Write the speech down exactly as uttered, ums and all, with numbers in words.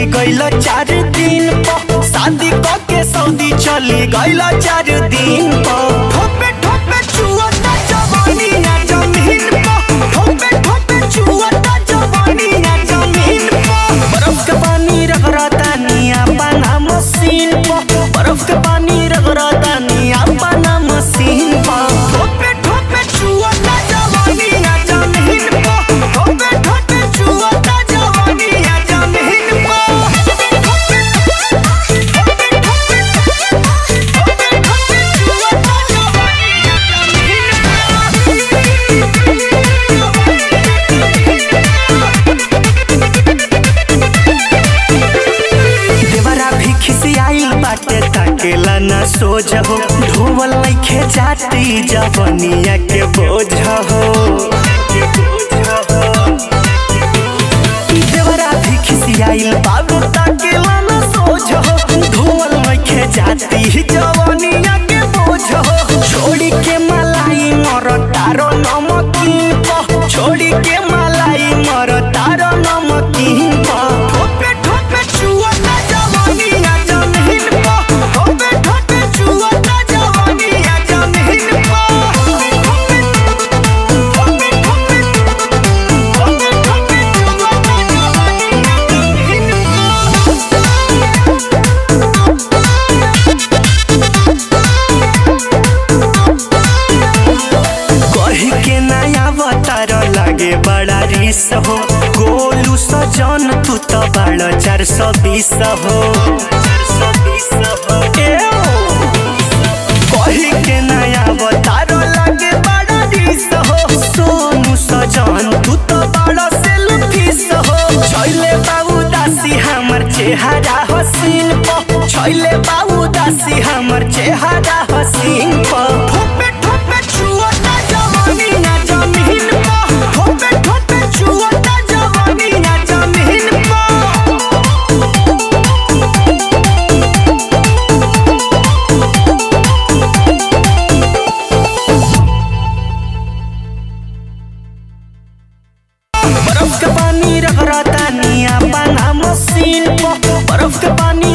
चली गईल चार दिन पर शादी के सऊदी चली गईल चार दिन पर ठोपे ठोपे चुअता जवानी ना जमीन पर ठोपे ठोपे चुअता जवानी ना जमीन पर बर्फ के पानी रगड़ता निया बना मशीन पर बर्फ के पानी रगड़ता निया बना मशीन पर ठोपे ठोपे चुअता जवानी ना जमीन पर ठोपे ठोपे चुअता जवानी ना जमीन पर बाटे ताकेला ना सोझ हो ढोवल नइखे जाती जवनिया के बोझ हो देवरा भी खिसियाइल बाबू ताकेला ना सोझ हो ढोवल नइखे जाती जवनिया के बोझ हो छोड़ी के मलाई मर तारो नमकीन प छोड़ी के मलाई मर तारो नमकीन प ठोपे ठोपे चुअता जवानी ना जमीन लागे बड़ा रिस हो गोलू सजन तू तो बड़ा चार सौ बीस हो कही के नया बतारो लागे बड़ा रिस हो सोनू सजन तू तो बड़ा सेल्फिश हो छैले बाबू दासी हमर चेहरा हसीन प छैले बाबू दासी हमर चेहरा हसीन प ठोपे ठोपे छुअता जवानी ना जमीन ठोपे ठोपे चुअता जवानी ना जमीन बर्फ के पानी रगड़ता निया बना मशीन पर बर्फ के पानी